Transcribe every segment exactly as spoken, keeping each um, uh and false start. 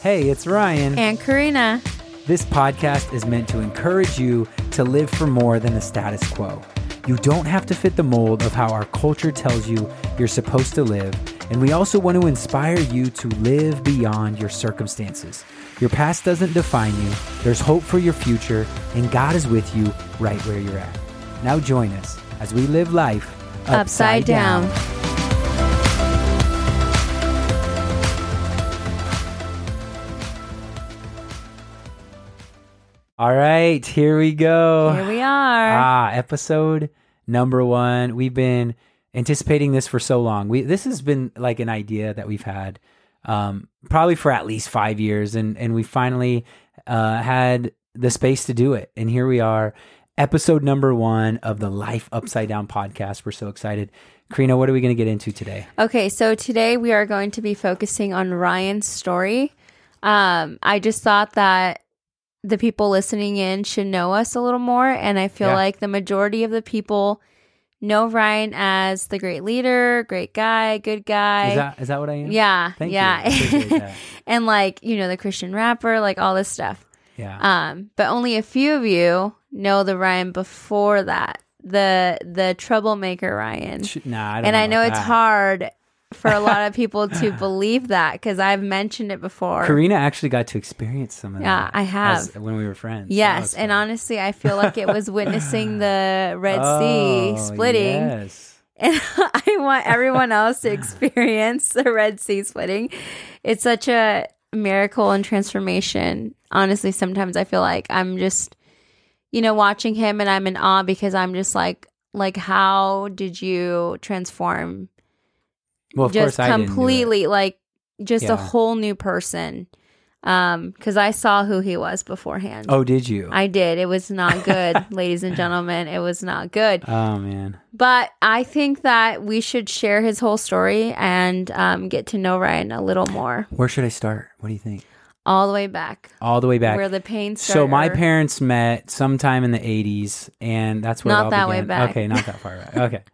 Hey, it's Ryan. And Karina. This podcast is meant to encourage you to live for more than the status quo. You don't have to fit the mold of how our culture tells you you're supposed to live, and we also want to inspire you to live beyond your circumstances. Your past doesn't define you, there's hope for your future, and God is with you right where you're at. Now join us as we live life upside, upside down. down. All right, here we go. Here we are. Ah, episode number one. We've been anticipating this for so long. We this has been like an idea that we've had um, probably for at least five years, and and we finally uh, had the space to do it. And here we are, episode number one of the Life Upside Down podcast. We're so excited. Karina, what are we going to get into today? Okay, so today we are going to be focusing on Ryan's story. Um, I just thought that the people listening in should know us a little more. And I feel Yeah. like the majority of the people know Ryan as the great leader, great guy, good guy. Is that is that what I am? Yeah. Thank yeah. you. I appreciate that. And like, you know, the Christian rapper, like all this stuff. Yeah. Um, but only a few of you know the Ryan before that. The the troublemaker Ryan. Sh- Nah, I don't And know I know about it's that. hard for a lot of people to believe that because I've mentioned it before. Karina actually got to experience some of Yeah, that. I have. as- when we were friends. That Yes, was and fun. honestly, I feel like it was witnessing the Red Oh, Sea splitting. Yes. And I want everyone else to experience the Red Sea splitting. It's such a miracle and transformation. Honestly, sometimes I feel like I'm just, you know, watching him and I'm in awe because I'm just like, like, how did you transform? Well, of Just course, I didn't do it. completely, like, just Yeah. a whole new person. Um, because I saw who he was beforehand. Oh, did you? I did. It was not good, ladies and gentlemen. It was not good. oh man. But I think that we should share his whole story and um, get to know Ryan a little more. Where should I start? What do you think? All the way back. All the way back. Where the pain started. So my parents met sometime in the eighties, and that's where it Not all that way began. back. Okay, not that far back. Okay.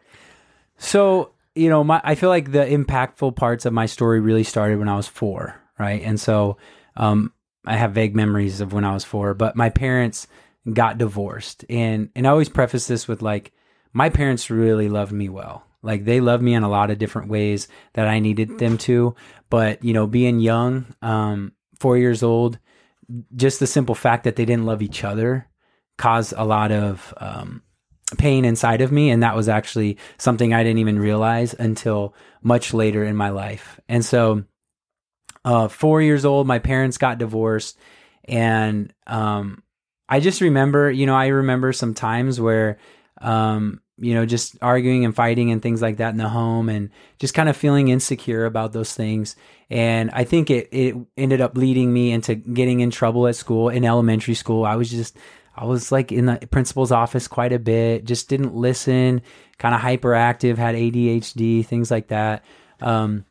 So, you know, my I feel like the impactful parts of my story really started when I was four, right? And so um, I have vague memories of when I was four, but my parents got divorced. And and I always preface this with like, my parents really loved me well. Like they loved me in a lot of different ways that I needed them to. But, you know, being young, um, four years old, just the simple fact that they didn't love each other caused a lot of um, pain inside of me. And that was actually something I didn't even realize until much later in my life. And so uh, four years old, my parents got divorced. And um, I just remember, you know, I remember some times where, um, you know, just arguing and fighting and things like that in the home and just kind of feeling insecure about those things. And I think it, it ended up leading me into getting in trouble at school. In elementary school, I was just, I was like in the principal's office quite a bit, just didn't listen, kind of hyperactive, had A D H D, things like that. Um,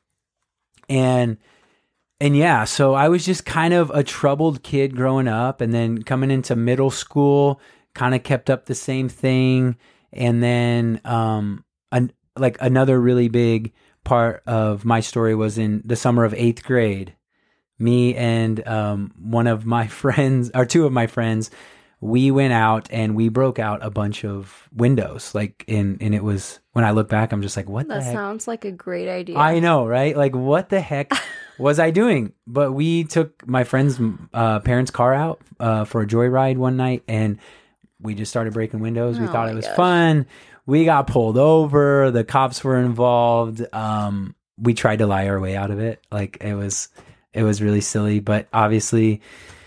and, and yeah, so I was just kind of a troubled kid growing up, and then coming into middle school, kind of kept up the same thing. And then, um, an, like another really big part of my story was in the summer of eighth grade. Me and um, one of my friends, or two of my friends, we went out and we broke out a bunch of windows. Like, in, and it was, when I look back, I'm just like, what That the heck? sounds like a great idea. I know, right? Like, what the heck was I doing? But we took my friend's uh, parents' car out uh, for a joyride one night, and we just started breaking windows. We Oh thought my it was gosh. fun. We got pulled over. The cops were involved. Um, we tried to lie our way out of it. Like it was, it was really silly, but obviously,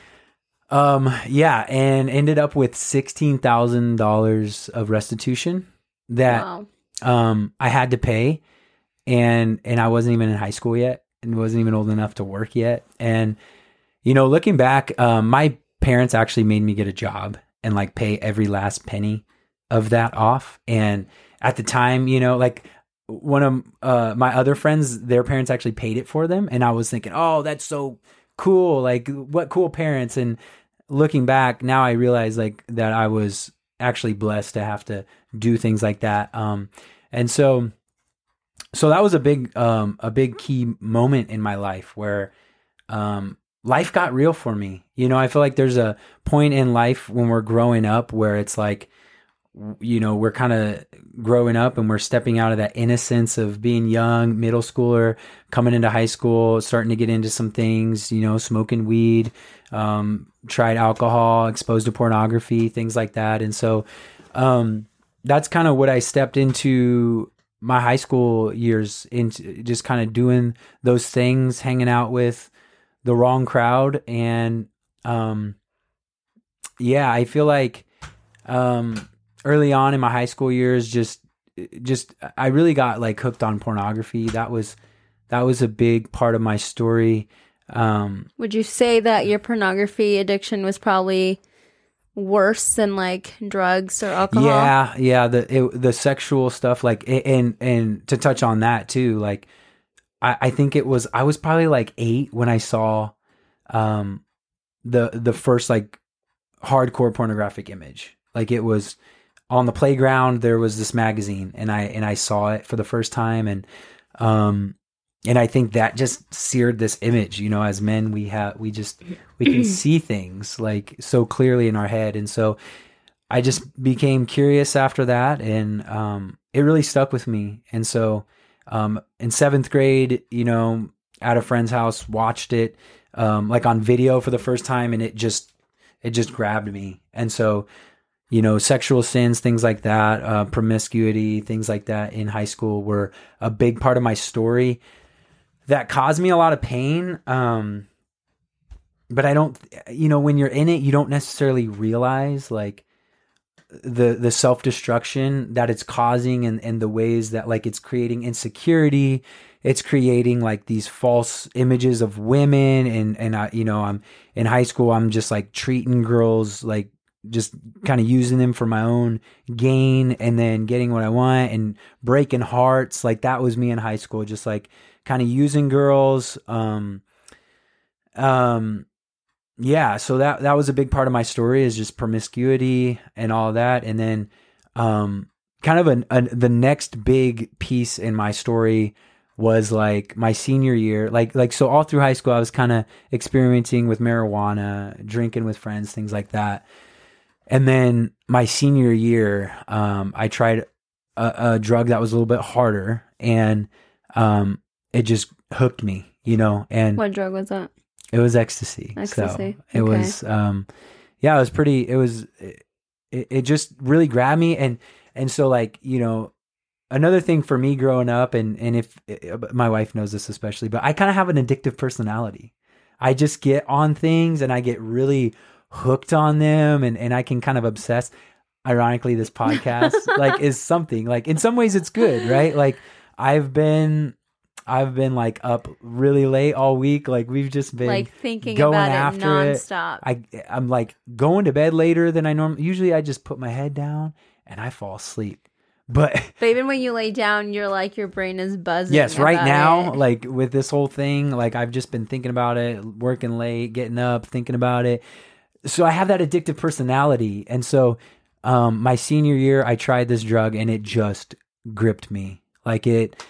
um, yeah, and ended up with sixteen thousand dollars of restitution that, Wow. um, I had to pay. And, and I wasn't even in high school yet and wasn't even old enough to work yet. And, you know, looking back, um, my parents actually made me get a job and like pay every last penny of that off. And at the time, you know, like one of uh, my other friends, their parents actually paid it for them. And I was thinking, oh, that's so cool. Like what cool parents. And looking back now, I realize like that I was actually blessed to have to do things like that. Um, and so, so that was a big, um, a big key moment in my life where, um, life got real for me. You know, I feel like there's a point in life when we're growing up where it's like, you know, we're kind of growing up and we're stepping out of that innocence of being young, middle schooler, coming into high school, starting to get into some things, you know, smoking weed, um, tried alcohol, exposed to pornography, things like that. And so, um, that's kind of what I stepped into my high school years, into just kind of doing those things, hanging out with the wrong crowd. And, um, yeah, I feel like, um, early on in my high school years, just, just, I really got like hooked on pornography. That was, that was a big part of my story. Um, Would you say that your pornography addiction was probably worse than like drugs or alcohol? Yeah. Yeah. The, it, the sexual stuff, like, and, and to touch on that too, like, I, I think it was, I was probably like eight when I saw, um, the, the first like hardcore pornographic image. Like it was, on the playground, there was this magazine, and I and I saw it for the first time, and um, and I think that just seared this image. You know, as men, we have we just we can see things like so clearly in our head, and so I just became curious after that, and um, it really stuck with me. And so um, in seventh grade, you know, at a friend's house, watched it um, like on video for the first time, and it just it just grabbed me, and so. You know, sexual sins, things like that, uh, promiscuity, things like that in high school were a big part of my story that caused me a lot of pain. Um, but I don't, you know, when you're in it, you don't necessarily realize like the, the self-destruction that it's causing and, and the ways that like it's creating insecurity. It's creating like these false images of women. And, and I, you know, I'm in high school, I'm just like treating girls like, just kind of using them for my own gain and then getting what I want and breaking hearts. Like that was me in high school, just like kind of using girls. Um, um, yeah. So that, that was a big part of my story is just promiscuity and all that. And then, um, kind of an, a, the next big piece in my story was like my senior year, like, like, so all through high school, I was kind of experimenting with marijuana, drinking with friends, things like that. And then my senior year, um, I tried a, a drug that was a little bit harder, and um, it just hooked me, you know. And what drug was that? It was ecstasy. Ecstasy. So it okay. was, um, yeah, it was pretty. It was, it, it just really grabbed me, and and so like you know, another thing for me growing up, and and if my wife knows this especially, but I kind of have an addictive personality. I just get on things, and I get really hooked on them, and, and I can kind of obsess. Ironically, this podcast like is something like in some ways it's good, right? Like I've been I've been like up really late all week. Like we've just been like thinking going about after it nonstop. It. I I'm like going to bed later than I normally. Usually I just put my head down and I fall asleep. But but even when you lay down, you're like your brain is buzzing. Yes, right now, it. like with this whole thing, like I've just been thinking about it, working late, getting up, thinking about it. So I have that addictive personality. And so um, my senior year, I tried this drug and it just gripped me. Like it,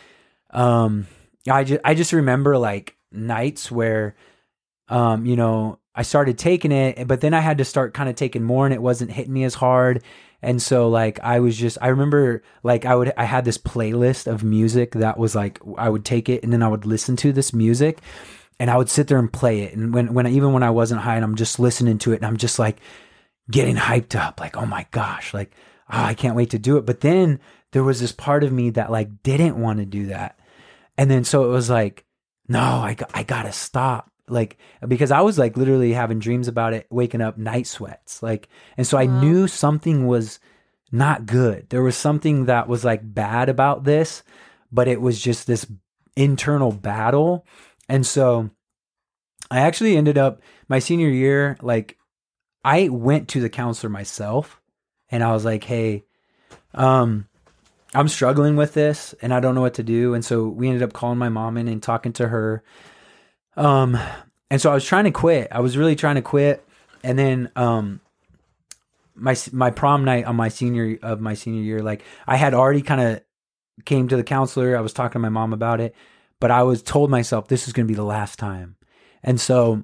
um, I just, I just remember like nights where, um, you know, I started taking it, but then I had to start kind of taking more and it wasn't hitting me as hard. And so like, I was just, I remember like I would, I had this playlist of music that was like, I would take it and then I would listen to this music. And I would sit there and play it. And when, when even when I wasn't high and I'm just listening to it and I'm just like getting hyped up, like, oh my gosh, like, oh, I can't wait to do it. But then there was this part of me that like didn't want to do that. And then so it was like, no, I, I gotta stop. Like, because I was like literally having dreams about it, waking up night sweats. Like, and so I Wow. knew something was not good. There was something that was like bad about this, but it was just this internal battle. And so I actually ended up my senior year, like I went to the counselor myself and I was like, hey, um, I'm struggling with this and I don't know what to do. And so we ended up calling my mom in and talking to her. Um, and so I was trying to quit. I was really trying to quit. And then, um, my, my prom night on my senior of my senior year, like I had already kind of came to the counselor. I was talking to my mom about it. But I was told myself this is going to be the last time. And so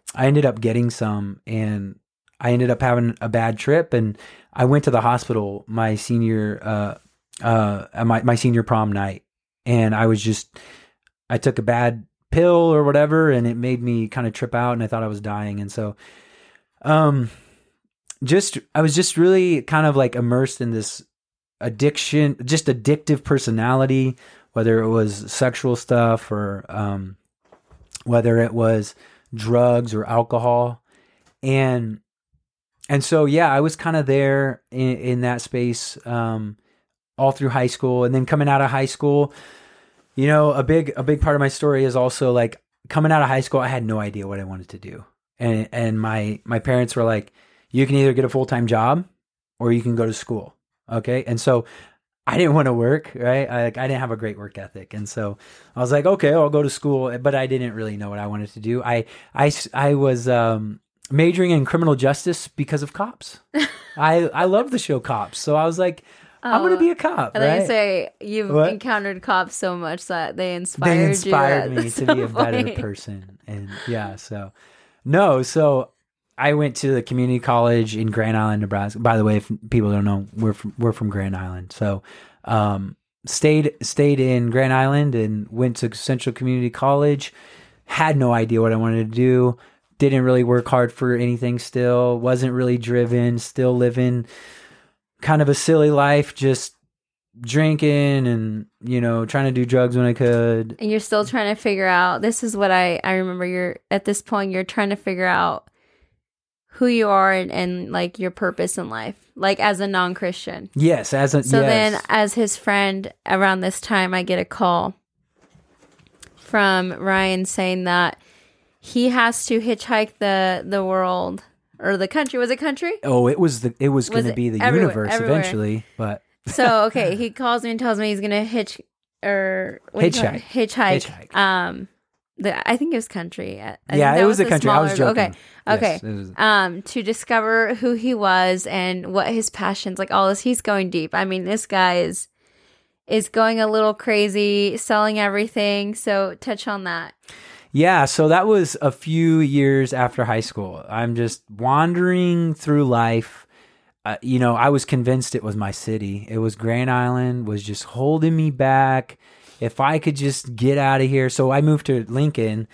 I ended up getting some, and I ended up having a bad trip, and I went to the hospital my senior uh uh my my senior prom night, and I was just I took a bad pill or whatever, and it made me kind of trip out, and I thought I was dying, and so um just I was just really kind of like immersed in this addiction, just addictive personality, whether it was sexual stuff or um whether it was drugs or alcohol. And and so yeah, I was kind of there in, in that space um all through high school. And then coming out of high school, you know, a big a big part of my story is also like coming out of high school, I had no idea what I wanted to do. And and my my parents were like, you can either get a full-time job or you can go to school. Okay? And so I didn't want to work, right? I, like, I didn't have a great work ethic. And so I was like, okay, I'll go to school. But I didn't really know what I wanted to do. I, I, I was um, majoring in criminal justice because of Cops. I, I love the show Cops. So I was like, I'm going to be a cop, I right? I say you've What? encountered cops so much that they inspired you. They inspired at me to some be a better point. person. And yeah, so no, so I went to the community college in Grand Island, Nebraska. By the way, if people don't know, we're from, we're from Grand Island. So, um, stayed, stayed in Grand Island and went to Central Community College. Had no idea what I wanted to do. Didn't really work hard for anything still. Wasn't really driven, still living kind of a silly life, just drinking and, you know, trying to do drugs when I could. And you're still trying to figure out, this is what I, I remember you're, at this point, you're trying to figure out who you are and, and like your purpose in life, like as a non-Christian. Yes. As a, so yes. then as his friend around this time, I get a call from Ryan saying that he has to hitchhike the, the world or the country. Was it country? Oh, it was the, it was, Was going to it be the everywhere- universe everywhere? eventually, but So, okay, he calls me and tells me he's going to hitch or what do you call it? Hitchhike. Hitchhike. Hitchhike. Um, the, I think it was country. I think yeah, that it was, a the country. I was smaller- joking. Okay. Okay. Yes, it was- Um, to discover who he was and what his passions, like all this, he's going deep. I mean, this guy is is going a little crazy, selling everything. So touch on that. Yeah, so that was a few years after high school. I'm just wandering through life. Uh, you know, I was convinced it was my city. It was Grand Island, was just holding me back. If I could just get out of here. So I moved to Lincoln,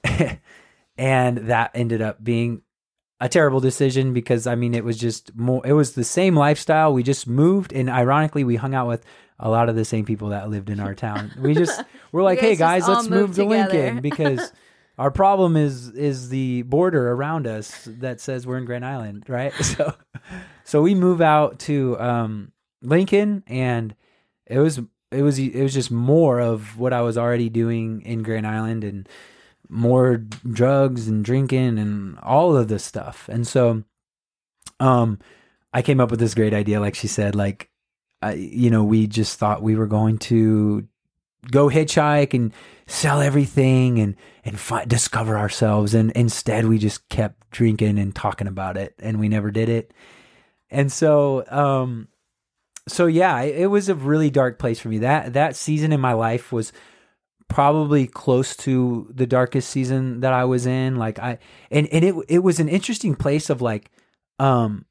and that ended up being a terrible decision because, I mean, it was just more, it was the same lifestyle. We just moved, and ironically, we hung out with a lot of the same people that lived in our town. We just, we're like, guys hey just guys, all let's move moved to together. Lincoln because our problem is is the border around us that says we're in Grand Island, right? So, so we move out to um, Lincoln, and it was it was it was just more of what I was already doing in Grand Island, and more drugs and drinking and all of this stuff. And so, um, I came up with this great idea, like she said, like. Uh, you know, we just thought we were going to go hitchhike and sell everything and and fi- discover ourselves, and instead we just kept drinking and talking about it, and we never did it. And so, um, so yeah, it, it was a really dark place for me. That that season in my life was probably close to the darkest season that I was in. Like I, and and it it was an interesting place of like, um,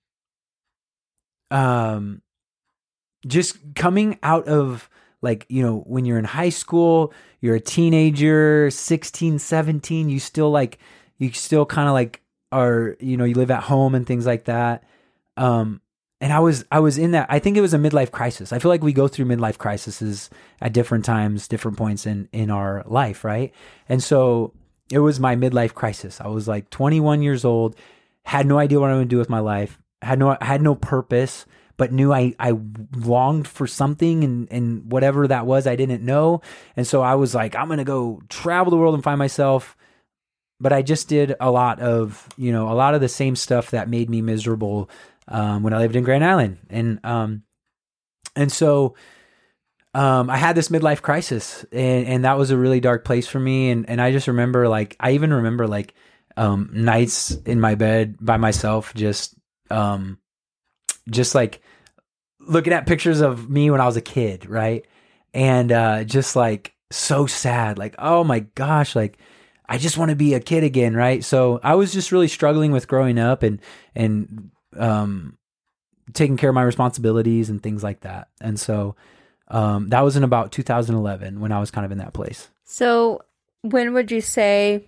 um. just coming out of like, you know, when you're in high school, you're a teenager, sixteen, seventeen, you still like, you still kind of like are, you know, you live at home and things like that. Um, and I was, I was in that, I think it was a midlife crisis. I feel like we go through midlife crises at different times, different points in, in our life. Right. And so it was my midlife crisis. I was like twenty-one years old, had no idea what I would do with my life, had no, had no purpose, but knew I, I longed for something, and, and whatever that was, I didn't know. And so I was like, I'm going to go travel the world and find myself. But I just did a lot of, you know, a lot of the same stuff that made me miserable um, when I lived in Grand Island. And, um, and so um, I had this midlife crisis, and, and that was a really dark place for me. And, and I just remember like, I even remember like um, nights in my bed by myself, just, um, just like looking at pictures of me when I was a kid. Right. And, uh, just like so sad, like, oh my gosh, like I just want to be a kid again, right? So I was just really struggling with growing up and and um, taking care of my responsibilities and things like that. And so um, that was in about two thousand eleven when I was kind of in that place. So when would you say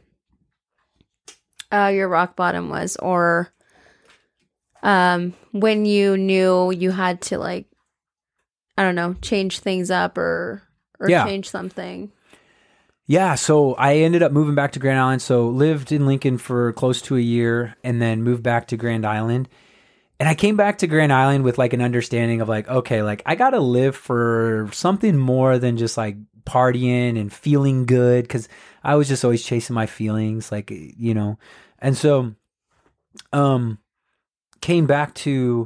uh, your rock bottom was, or um, when you knew you had to, like, I don't know, change things up or or Yeah. change something? Yeah, so I ended up moving back to Grand Island. So lived in Lincoln for close to a year and then moved back to Grand Island. And I came back to Grand Island with like an understanding of like, okay, like I got to live for something more than just like partying and feeling good, because I was just always chasing my feelings, like, you know. And so um came back to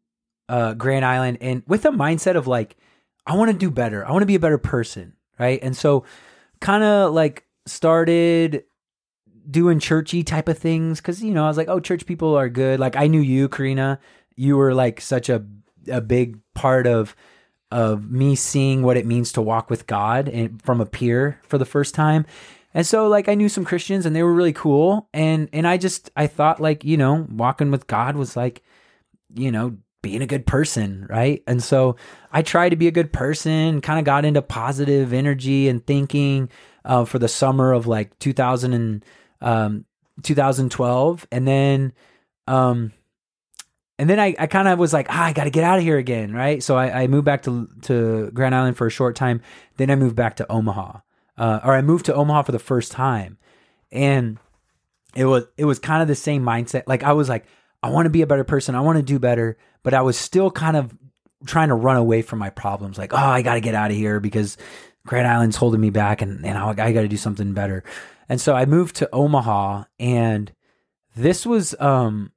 uh Grand Island and with a mindset of like, I want to do better. I want to be a better person, right? And so kind of like started doing churchy type of things, because, you know, I was like, oh, church people are good. Like I knew you, Karina. You were like such a a big part of of me seeing what it means to walk with God and from a peer for the first time. And so like I knew some Christians and they were really cool. And and I just I thought like, you know, walking with God was like, you know, being a good person, right? And so I tried to be a good person, kind of got into positive energy and thinking uh, for the summer of like two thousand and um, two thousand twelve, and then um, and then I, I kind of was like, ah, I got to get out of here again, right? So I, I moved back to to Grand Island for a short time. Then I moved back to Omaha, uh, or I moved to Omaha for the first time, and it was it was kind of the same mindset. Like I was like, I want to be a better person. I want to do better. But I was still kind of trying to run away from my problems. Like, oh, I got to get out of here because Grand Island's holding me back and, and I, I got to do something better. And so I moved to Omaha, and this was, um,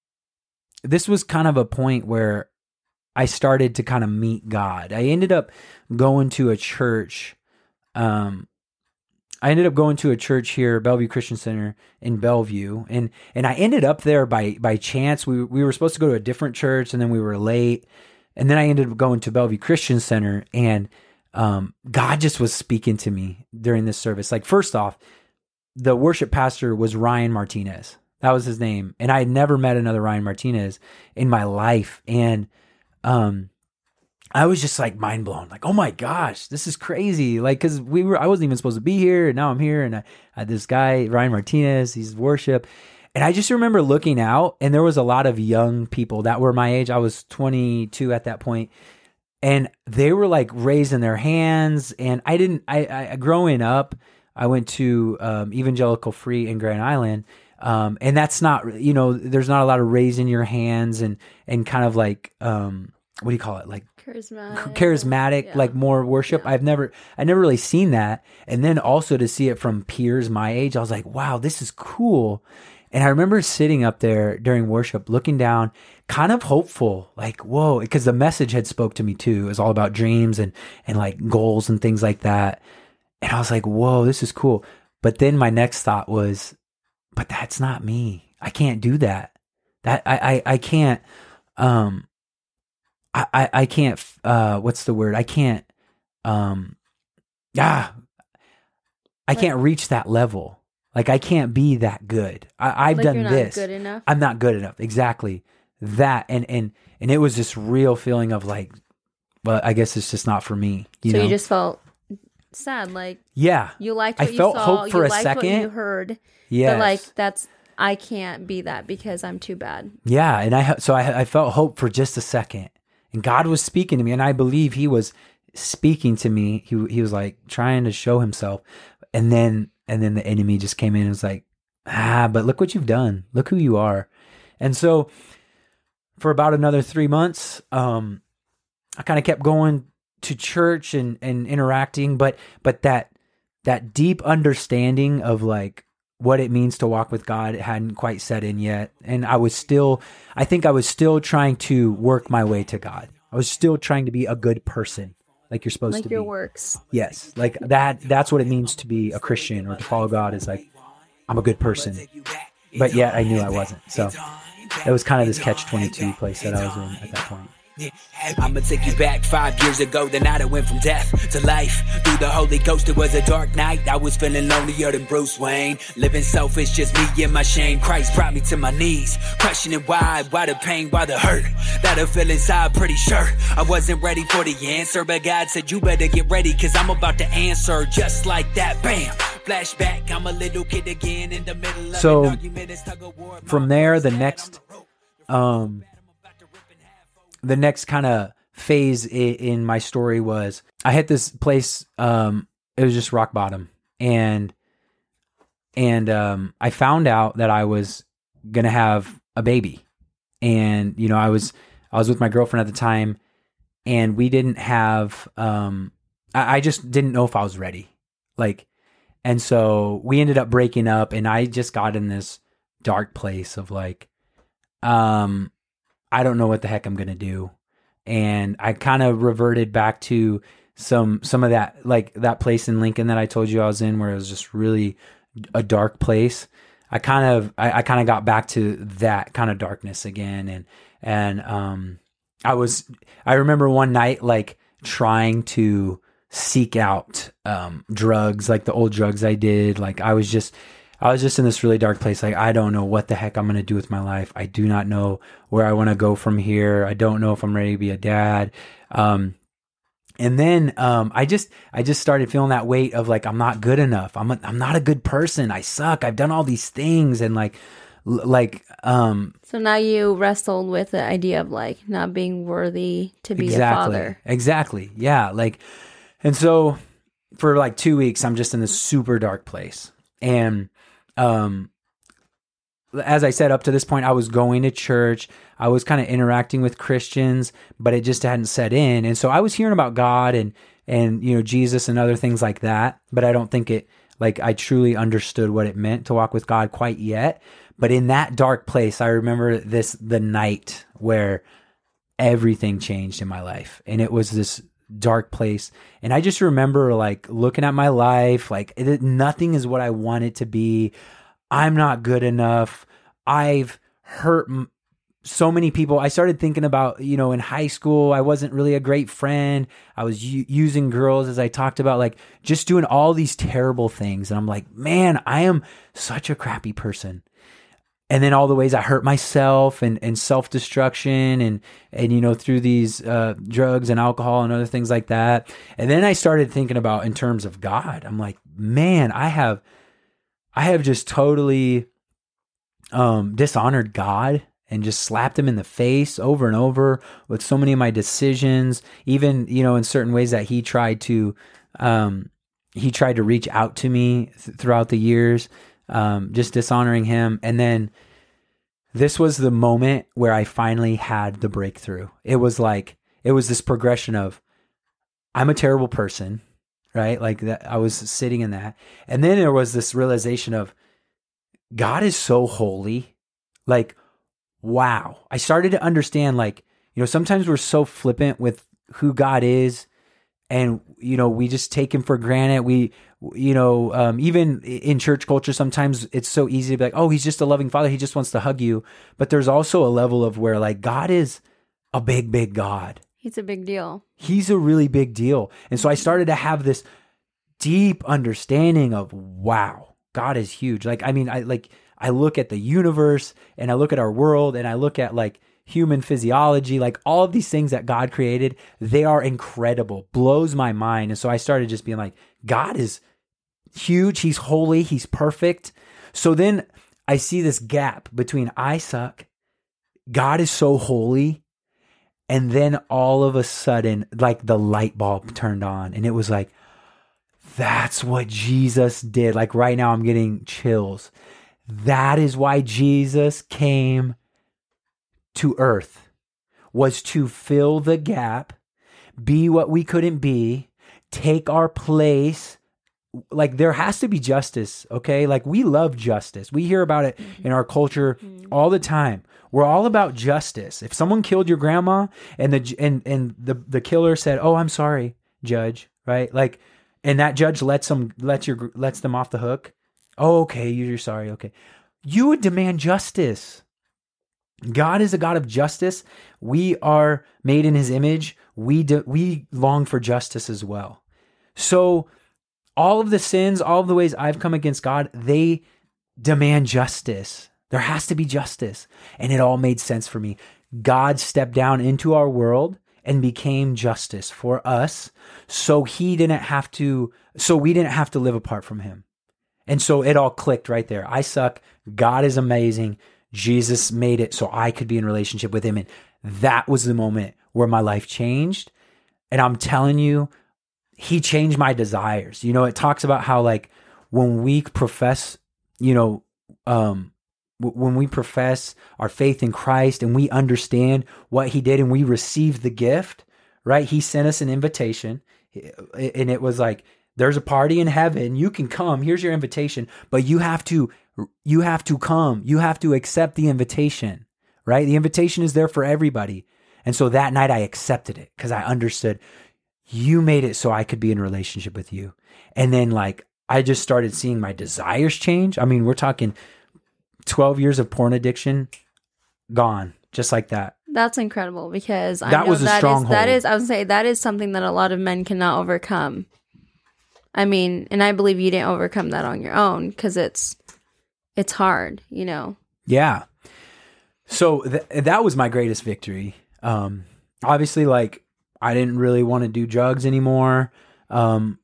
this was kind of a point where I started to kind of meet God. I ended up going to a church, um, I ended up going to a church here, Bellevue Christian Center in Bellevue, and and I ended up there by by chance. We we were supposed to go to a different church, and then we were late, and then I ended up going to Bellevue Christian Center, and um, God just was speaking to me during this service. Like first off, the worship pastor was Ryan Martinez. That was his name, and I had never met another Ryan Martinez in my life, and um. I was just like mind blown, like, oh my gosh, this is crazy. Like, cause we were, I wasn't even supposed to be here, and now I'm here, and I had this guy, Ryan Martinez, he's worship. And I just remember looking out, and there was a lot of young people that were my age. I was twenty-two at that point, and they were like raising their hands. And I didn't, I, I growing up, I went to um, Evangelical Free in Grand Island. Um, and that's not, you know, there's not a lot of raising your hands and, and kind of like, um, what do you call it? Like charismatic, charismatic, yeah. like more worship. Yeah. I've never, I never really seen that. And then also to see it from peers my age, I was like, wow, this is cool. And I remember sitting up there during worship, looking down, kind of hopeful, like, whoa, because the message had spoke to me too. It was all about dreams and, and like goals and things like that. And I was like, whoa, this is cool. But then my next thought was, but that's not me. I can't do that. That I, I, I can't, um, I, I, I can't, uh, what's the word? I can't, um, ah, I Like- can't reach that level. Like I can't be that good. I, I've Like done you're not this. good enough? I'm not good enough. Exactly that. And, and, and it was this real feeling of like, well, I guess it's just not for me. You so know? you just felt sad, like yeah. you liked I what you felt saw, hope for you a liked second. what you heard, Yes. but like that's I can't be that because I'm too bad. Yeah, and I so I I felt hope for just a second, and God was speaking to me, and I believe He was speaking to me. He He was like trying to show Himself, and then and then the enemy just came in and was like, ah, but look what you've done. Look who you are. And so for about another three months, um, I kind of kept going to church and and interacting, but but that that deep understanding of like what it means to walk with God hadn't quite set in yet. And I was still, I think I was still trying to work my way to God. I was still trying to be a good person, like you're supposed Like to your be. works. Yes. Like that, that's what it means to be a Christian or to follow God, is like, I'm a good person. But yet I knew I wasn't. So it was kind of this catch twenty-two place that I was in at that point. I'ma take you back five years ago, the night I went from death to life. Through the Holy Ghost, it was a dark night. I was feeling lonelier than Bruce Wayne. Living selfish, just me and my shame. Christ brought me to my knees, questioning why, why the pain, why the hurt that I feel inside. Pretty sure I wasn't ready for the answer, but God said you better get ready, cause I'm about to answer. Just like that, bam, flashback, I'm a little kid again in the middle of So, an argument. It's tug of war. From there, the next, um, the next kind of phase in, in my story was I hit this place. Um, it was just rock bottom, and and um, I found out that I was gonna have a baby, and you know I was I was with my girlfriend at the time, and we didn't have. Um, I, I just didn't know if I was ready, like, and so we ended up breaking up, and I just got in this dark place of like, um. I don't know what the heck I'm going to do. And I kind of reverted back to some, some of that, like that place in Lincoln that I told you I was in, where it was just really a dark place. I kind of, I, I kind of got back to that kind of darkness again. And, and, um, I was, I remember one night, like trying to seek out, um, drugs, like the old drugs I did. Like I was just, I was just in this really dark place. Like, I don't know what the heck I'm going to do with my life. I do not know where I want to go from here. I don't know if I'm ready to be a dad. Um, and then, um, I just, I just started feeling that weight of like, I'm not good enough. I'm, a, I'm not a good person. I suck. I've done all these things. And like, l- like, um, So now you wrestled with the idea of like not being worthy to be exactly, a father. Exactly. Yeah. Like, and so for like two weeks, I'm just in this super dark place. And, Um, as I said, up to this point, I was going to church. I was kind of interacting with Christians, but it just hadn't set in. And so I was hearing about God and, and, you know, Jesus and other things like that. But I don't think it, like, I truly understood what it meant to walk with God quite yet. But in that dark place, I remember this, the night where everything changed in my life. And it was this dark place. And I just remember like looking at my life, like it, nothing is what I want it to be. I'm not good enough. I've hurt m- so many people. I started thinking about, you know, in high school, I wasn't really a great friend. I was u- using girls, as I talked about, like just doing all these terrible things. And I'm like, man, I am such a crappy person. And then all the ways I hurt myself and, and self-destruction and, and, you know, through these uh, drugs and alcohol and other things like that. And then I started thinking about in terms of God. I'm like, man, I have, I have just totally um, dishonored God and just slapped him in the face over and over with so many of my decisions, even, you know, in certain ways that he tried to, um, he tried to reach out to me th- throughout the years. Um, just dishonoring him. And then this was the moment where I finally had the breakthrough. It was like, it was this progression of, I'm a terrible person, right? Like that, I was sitting in that. And then there was this realization of God is so holy. Like, wow. I started to understand, like, you know, sometimes we're so flippant with who God is, and, you know, we just take him for granted. We, you know, um, even in church culture, sometimes it's so easy to be like, oh, he's just a loving father. He just wants to hug you. But there's also a level of where like God is a big, big God. He's a big deal. He's a really big deal. And so I started to have this deep understanding of, wow, God is huge. Like, I mean, I like, I look at the universe and I look at our world and I look at like human physiology, like all of these things that God created, they are incredible, blows my mind. And so I started just being like, God is huge. He's holy. He's perfect. So then I see this gap between I suck, God is so holy. And then all of a sudden, like the light bulb turned on and it was like, that's what Jesus did. Like right now I'm getting chills. That is why Jesus came to earth, was to fill the gap, be what we couldn't be, take our place. Like there has to be justice, okay? Like we love justice. We hear about it mm-hmm. in our culture mm-hmm. all the time. We're all about justice. If someone killed your grandma and the and and the the killer said, "Oh, I'm sorry, judge," right? Like, and that judge lets them lets your lets them off the hook. Oh, okay, you're sorry. Okay, you would demand justice. God is a God of justice. We are made in his image. We do, we long for justice as well. So all of the sins, all of the ways I've come against God, they demand justice. There has to be justice. And it all made sense for me. God stepped down into our world and became justice for us. So he didn't have to, so we didn't have to live apart from him. And so it all clicked right there. I suck. God is amazing. Jesus made it so I could be in relationship with him. And that was the moment where my life changed. And I'm telling you, he changed my desires. You know, it talks about how like when we profess, you know, um, w- when we profess our faith in Christ and we understand what he did and we receive the gift, right? He sent us an invitation and it was like, there's a party in heaven. You can come. Here's your invitation, but you have to, you have to come. You have to accept the invitation, right? The invitation is there for everybody. And so that night I accepted it because I understood you made it so I could be in a relationship with you. And then like, I just started seeing my desires change. I mean, we're talking twelve years of porn addiction gone just like that. That's incredible because I that know was a that stronghold. is, that is, I would say that is something that a lot of men cannot overcome. I mean, and I believe you didn't overcome that on your own because it's, it's hard, you know? Yeah. So th- that was my greatest victory. Um, obviously like I didn't really want to do drugs anymore. Um,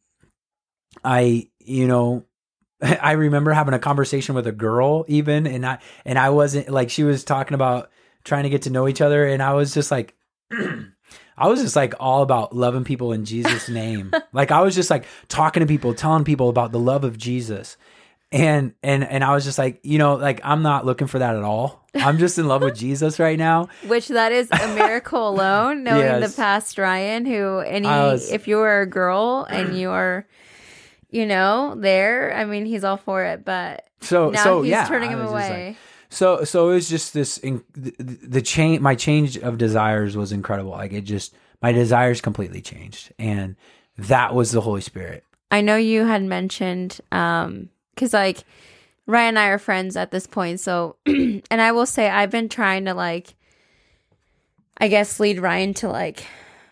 I, you know, I remember having a conversation with a girl even, and I, and I wasn't like, she was talking about trying to get to know each other. And I was just like, I was just like all about loving people in Jesus' name. Like I was just like talking to people, telling people about the love of Jesus. And, and, and I was just like, you know, like, I'm not looking for that at all. I'm just in love with Jesus right now. Which that is a miracle alone, knowing Yes. the past Ryan, who, and he, was- if you were a girl and you're, you know, there, I mean, he's all for it, but So, now so he's yeah, turning I him was just away. like- so, so it was just this, in, the, the change, my change of desires was incredible. Like it just, my desires completely changed. And that was the Holy Spirit. I know you had mentioned, um, cause like Ryan and I are friends at this point. So, and I will say I've been trying to like, I guess lead Ryan to like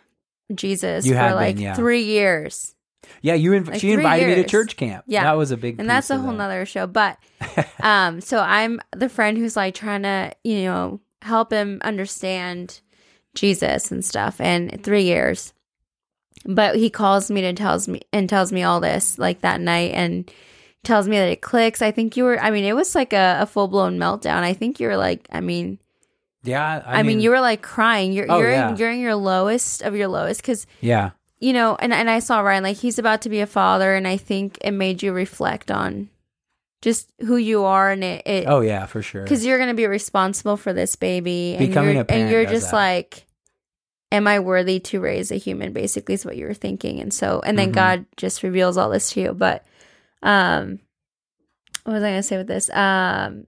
Jesus You for have like been, yeah. three years. Yeah. You, inv- Like she three invited me to years. church camp. Yeah. That was a big And piece that's a of whole that. nother show. But, um, so I'm the friend who's like trying to, you know, help him understand Jesus and stuff. And three years, but he calls me and tells me and tells me all this like that night and tells me that it clicks. I think you were, I mean, it was like a, a full blown meltdown. I think you were like, I mean, Yeah. I, mean, you were like crying. You're, Oh, you're, yeah. in, you're in your lowest of your lowest. Cause yeah. you know, and, and I saw Ryan, like he's about to be a father. And I think it made you reflect on just who you are. And it, it Oh yeah, for sure. because you're going to be responsible for this baby. And Becoming you're, a parent and you're does just that. like, am I worthy to raise a human? Basically is what you were thinking. And so, and then Mhm. God just reveals all this to you. But, um, what was I going to say with this? Um,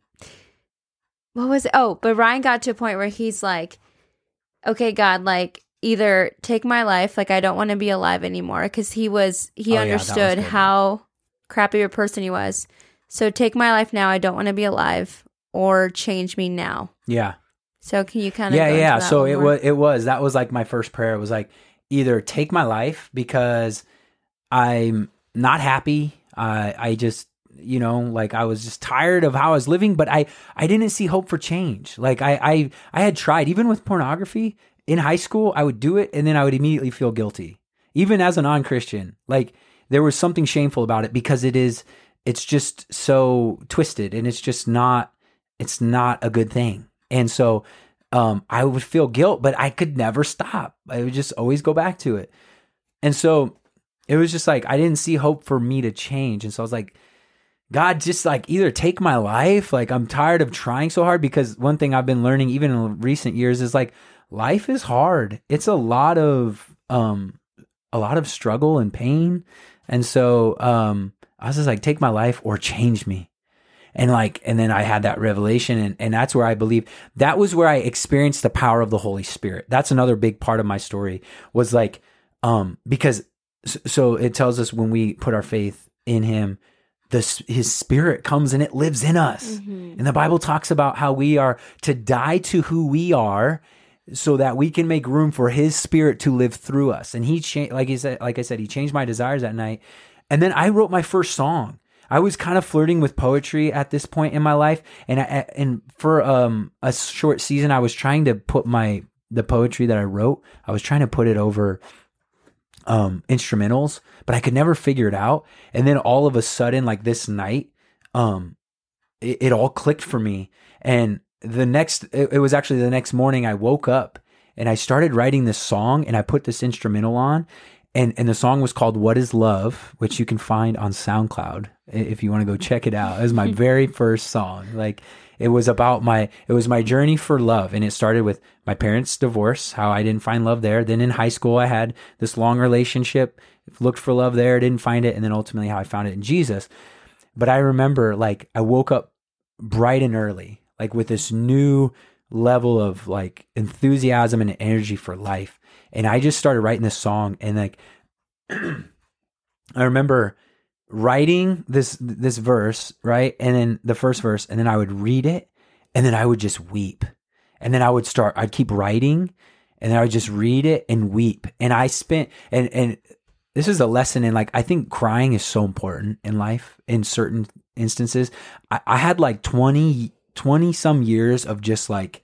what was it? Oh, but Ryan got to a point where he's like, okay, God, like either take my life, like I don't want to be alive anymore. Cause he was, he Oh, yeah, that was understood good. how crappy of a person he was. So take my life now. I don't want to be alive, or change me now. Yeah. So can you kind of Yeah. go Yeah. into that So one it more? was, it was, that was like my first prayer. It was like either take my life because I'm not happy. I, I just, you know, like I was just tired of how I was living, but I, I didn't see hope for change. Like I, I, I had tried, even with pornography in high school, I would do it and then I would immediately feel guilty. Even as a non-Christian, like there was something shameful about it because it is, it's just so twisted and it's just not, it's not a good thing. And so, um, I would feel guilt, but I could never stop. I would just always go back to it. And so it was just like, I didn't see hope for me to change. And so I was like, God, just like either take my life. Like I'm tired of trying so hard, because one thing I've been learning even in recent years is like life is hard. It's a lot of, um, a lot of struggle and pain. And so, um, I was just like, take my life or change me. And like, and then I had that revelation, and, and that's where I believe that was where I experienced the power of the Holy Spirit. That's another big part of my story was like, um, because so it tells us when we put our faith in him, this, his spirit comes and it lives in us. Mm-hmm. And the Bible talks about how we are to die to who we are so that we can make room for his spirit to live through us. And he changed, like he said, like I said, he changed my desires that night. And then I wrote my first song. I was kind of flirting with poetry at this point in my life. And I, and for um, a short season, I was trying to put my, the poetry that I wrote, I was trying to put it over um, instrumentals, but I could never figure it out. And then all of a sudden, like this night, um, it, it all clicked for me. And the next, it, it was actually the next morning I woke up and I started writing this song and I put this instrumental on. And and the song was called What is Love, which you can find on SoundCloud if you want to go check it out. It was my very first song. Like it was about my, it was my journey for love. And it started with my parents' divorce, how I didn't find love there. Then in high school, I had this long relationship, looked for love there, didn't find it. And then ultimately how I found it in Jesus. But I remember like I woke up bright and early, like with this new level of like enthusiasm and energy for life. And I just started writing this song and like, I remember writing this, this verse, right? And then the first verse, and then I would read it and then I would just weep. And then I would start, I'd keep writing and then I would just read it and weep. And I spent, and, and this is a lesson in like, I think crying is so important in life in certain instances. I, I had like twenty, twenty some years of just like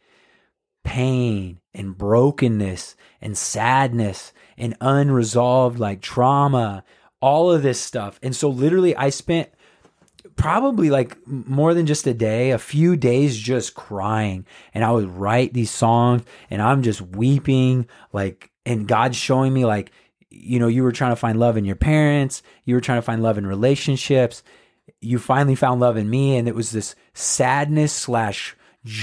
pain and brokenness and sadness and unresolved like trauma, all of this stuff. And so literally I spent probably like more than just a day, a few days just crying. And I would write these songs and I'm just weeping like, and God's showing me like, you know, you were trying to find love in your parents. You were trying to find love in relationships. You finally found love in me. And it was this sadness slash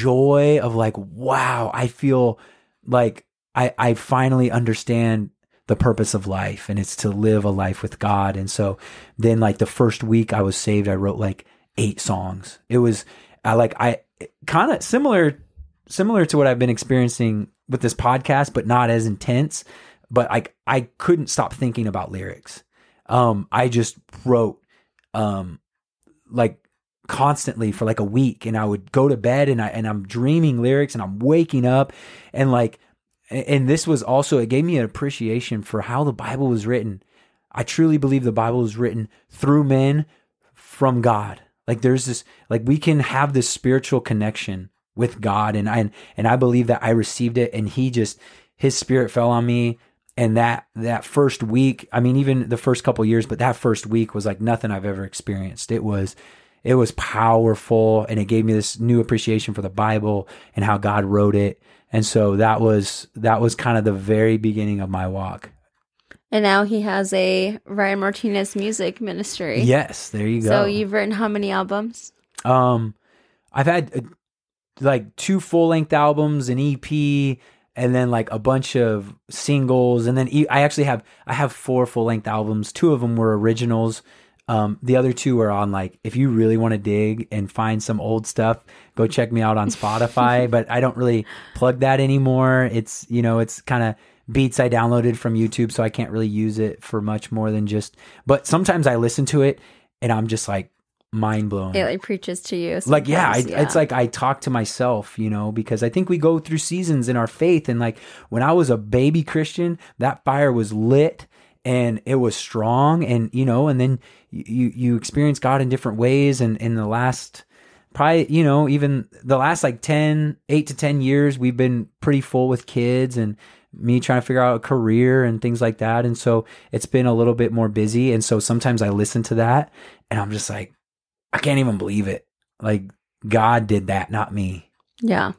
joy of like, wow, I feel like I, I finally understand the purpose of life, and it's to live a life with God. And so then like the first week I was saved, I wrote like eight songs. It was I like, I kind of similar, similar to what I've been experiencing with this podcast, but not as intense, but I, I couldn't stop thinking about lyrics. Um, I just wrote, um, like constantly for like a week, and I would go to bed and I, and I'm dreaming lyrics and I'm waking up and like, and this was also, it gave me an appreciation for how the Bible was written. I truly believe the Bible was written through men from God. Like there's this, like we can have this spiritual connection with God. And I, and I believe that I received it, and he just, his spirit fell on me. And that, that first week, I mean, even the first couple of years, but that first week was like nothing I've ever experienced. It was, it was powerful, and it gave me this new appreciation for the Bible and how God wrote it. And so that was, that was kind of the very beginning of my walk. And now he has a Ryan Martinez music ministry. Yes, there you go. So you've written how many albums? Um, I've had uh, like two full length albums, an E P, and then like a bunch of singles. And then e- I actually have, I have four full length albums. Two of them were originals. Um, the other two are on like, if you really want to dig and find some old stuff, go check me out on Spotify, but I don't really plug that anymore. It's, you know, it's kind of beats I downloaded from YouTube, so I can't really use it for much more than just, but sometimes I listen to it and I'm just like mind blown. It like preaches to you. Like, yeah, I, yeah, it's like I talk to myself, you know, because I think we go through seasons in our faith. And like when I was a baby Christian, that fire was lit and it was strong, and, you know, and then you, you experience God in different ways. And in the last, probably, you know, even the last like ten, eight to ten years, we've been pretty full with kids and me trying to figure out a career and things like that. And so it's been a little bit more busy. And so sometimes I listen to that and I'm just like, I can't even believe it. Like God did that, not me. Yeah.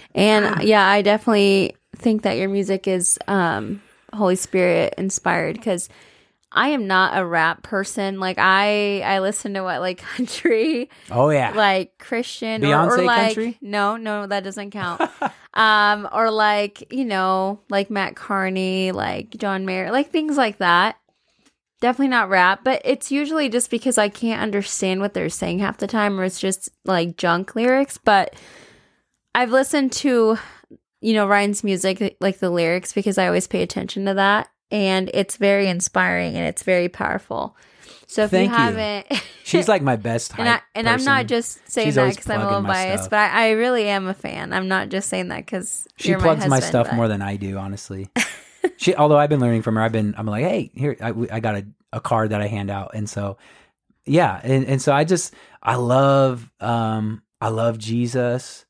And yeah, I definitely think that your music is um, Holy Spirit inspired, because I am not a rap person. Like I, I listen to what, like country. Oh yeah. Like Christian. Beyonce or, or like, country? No, no, that doesn't count. um, or like, you know, like Matt Carney, like John Mayer, like things like that. Definitely not rap, but it's usually just because I can't understand what they're saying half the time, or it's just like junk lyrics. But I've listened to, you know, Ryan's music, like the lyrics, because I always pay attention to that. and it's very inspiring and it's very powerful. So if Thank you you. haven't, She's like my best hype and I and I'm not person. just saying She's that always because I'm a plugging little my biased, stuff. but I, I really am a fan. I'm not just saying that because She you're plugs my, my, husband, stuff but- more than I do, honestly. She, although I've been learning from her, I've been, I'm like, hey, here, I, I got a, a card that I hand out, and so, yeah, and and so I just, I love, um, I love Jesus,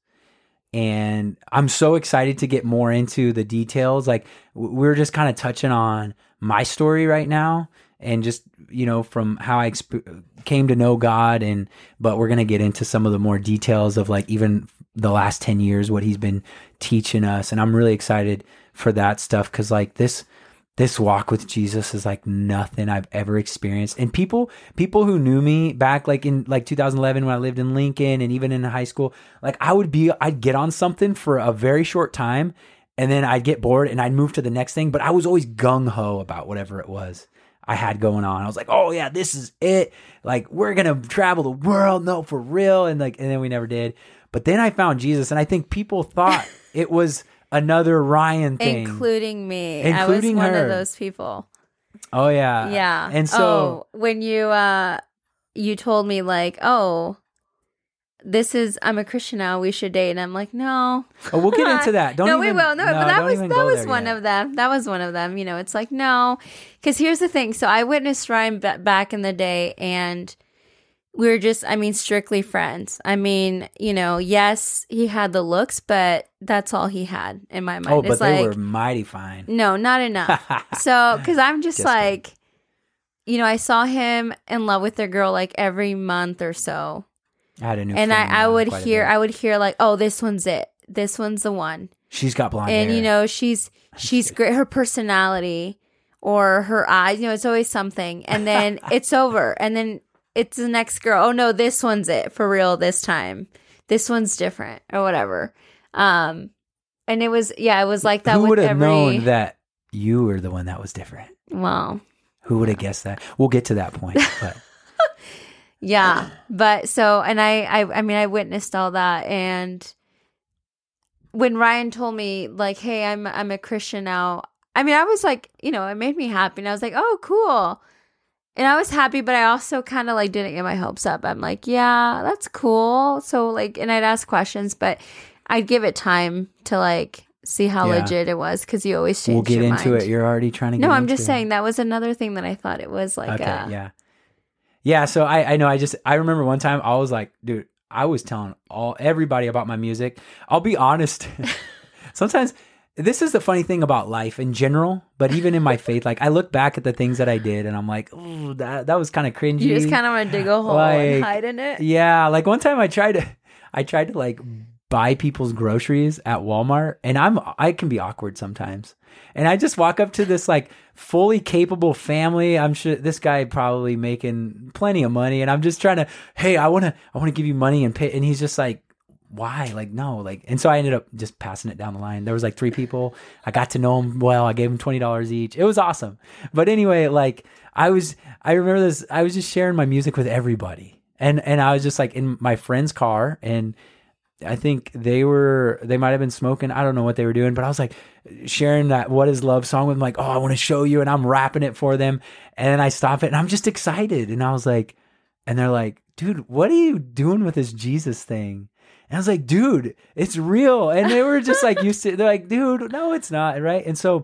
and I'm so excited to get more into the details. Like w- we're just kind of touching on my story right now, and just you know from how I exp- came to know God, and but we're gonna get into some of the more details of like even the last ten years, what He's been teaching us, and I'm really excited for that stuff because like this this walk with Jesus is like nothing I've ever experienced. And people people who knew me back like in like two thousand eleven when I lived in Lincoln and even in high school, like I would be I'd get on something for a very short time and then I'd get bored and I'd move to the next thing, but I was always gung-ho about whatever it was I had going on. I was like, "Oh yeah, this is it. Like we're going to travel the world, no for real." And like and then we never did. But then I found Jesus, and I think people thought it was another Ryan thing, including me. Including I was one her. of those people. Oh yeah, Yeah. And so, oh, when you uh you told me like, oh, this is I'm a Christian now, we should date, and I'm like, no. oh, we'll get into that. Don't no, even, we will. No, but that don't was even that go was there one yet. of them. That was one of them. You know, it's like no, because here's the thing. So I witnessed Ryan b- back in the day, and we were just, I mean, strictly friends. I mean, you know, yes, he had the looks, but that's all he had in my mind. Oh, but It's they like, were mighty fine. no, not enough. So, because I'm just, Just like, you know, I saw him in love with a girl like every month or so. I had a new And I, friend, I uh, would quite a hear, bit. I would hear like, oh, this one's it. This one's the one. She's got blonde And, hair. you know, she's, she's great. Her personality or her eyes, you know, it's always something. And then it's over. And then it's the next girl. Oh no, this one's it for real this time. This one's different or whatever. Um, and it was, yeah, it was like that Who with would have every, known that you were the one that was different? well, Who would have guessed that? We'll get to that point. But yeah. But so, and I, I, I mean, I witnessed all that. And when Ryan told me like, hey, I'm, I'm a Christian now. I mean, I was like, you know, it made me happy. And I was like, oh, cool. And I was happy, but I also kind of like didn't get my hopes up. I'm like, yeah, that's cool. So like, and I'd ask questions, but I'd give it time to like see how Yeah. legit it was because you always change we'll get your into mind. it. You're already trying to get No, I'm into just it. saying that was another thing that I thought it was like. Okay, uh, yeah. Yeah, so I, I know I just I remember one time I was like, dude, I was telling all everybody about my music. I'll be honest. Sometimes this is the funny thing about life in general, but even in my faith, like I look back at the things that I did and I'm like, oh, that that was kind of cringy. You just kind of want to dig a hole and Like, hide in it. Yeah, like one time I tried to I tried to like buy people's groceries at Walmart, and I'm I can be awkward sometimes. And I just walk up to this like fully capable family. I'm sure this guy probably making plenty of money, and I'm just trying to, hey, I want to I want to give you money and pay. And he's just like, why? Like, no, like, and so I ended up just passing it down the line. There was like three people. I got to know them well. I gave them twenty dollars each. It was awesome. But anyway, like I was, I remember this, I was just sharing my music with everybody. And, and I was just like in my friend's car, and I think they were, they might've been smoking. I don't know what they were doing, but I was like sharing that What Is Love song with them. Like, oh, I want to show you. And I'm rapping it for them. And then I stop it and I'm just excited. And I was like, and they're like, dude, what are you doing with this Jesus thing? And I was like, dude, it's real. And they were just like, used to, they're like, dude, no, it's not. Right. And so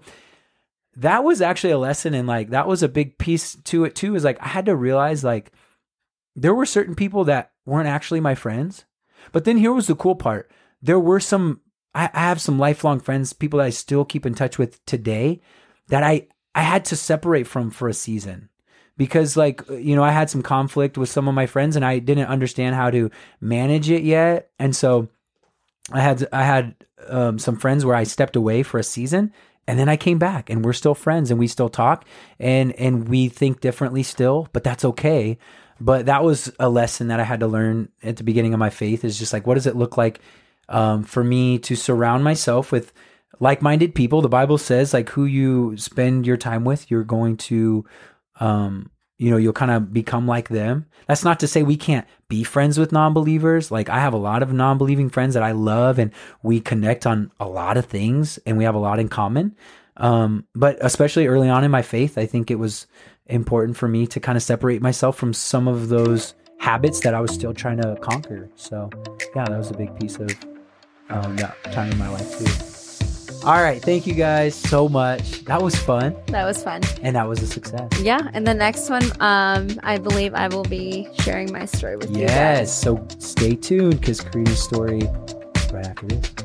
that was actually a lesson. And like, that was a big piece to it too, is like, I had to realize like there were certain people that weren't actually my friends. But then here was the cool part. There were some, I, I have some lifelong friends, people that I still keep in touch with today that I, I had to separate from for a season. Because like, you know, I had some conflict with some of my friends and I didn't understand how to manage it yet. And so I had, I had um, some friends where I stepped away for a season and then I came back and we're still friends and we still talk and, and we think differently still, but that's okay. But that was a lesson that I had to learn at the beginning of my faith, is just like, what does it look like um, for me to surround myself with like-minded people? The Bible says like who you spend your time with, you're going to, um, you know, you'll kind of become like them. That's not to say we can't be friends with non-believers. Like I have a lot of non-believing friends that I love and we connect on a lot of things and we have a lot in common. Um, but especially early on in my faith, I think it was important for me to kind of separate myself from some of those habits that I was still trying to conquer. So yeah, that was a big piece of um, that time in my life too. All right. Thank you guys so much. That was fun. That was fun. And that was a success. Yeah. And the next one, um, I believe I will be sharing my story with you guys. Yes. So stay tuned because Karina's story is right after this.